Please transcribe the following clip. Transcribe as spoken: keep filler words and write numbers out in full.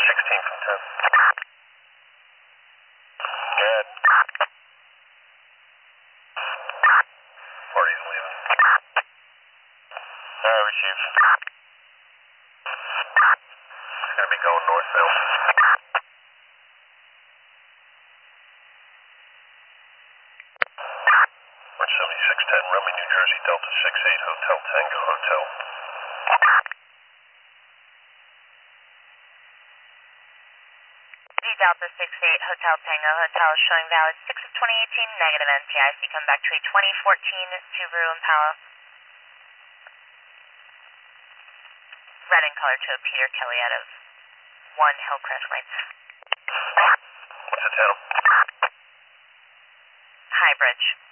sixteen from ten. Good. Party's leaving. Alright, receive. Gonna be going north now. one seventy-six ten, Rummy, New Jersey, Delta six eight, Hotel Tango Hotel. Delta six eight, Hotel Tango Hotel, showing valid six of twenty eighteen, negative N T I C, come back to a twenty fourteen Subaru Impala. Red in color to a Peter Kelly out of one Hillcrest Lights. What's the town? High Bridge.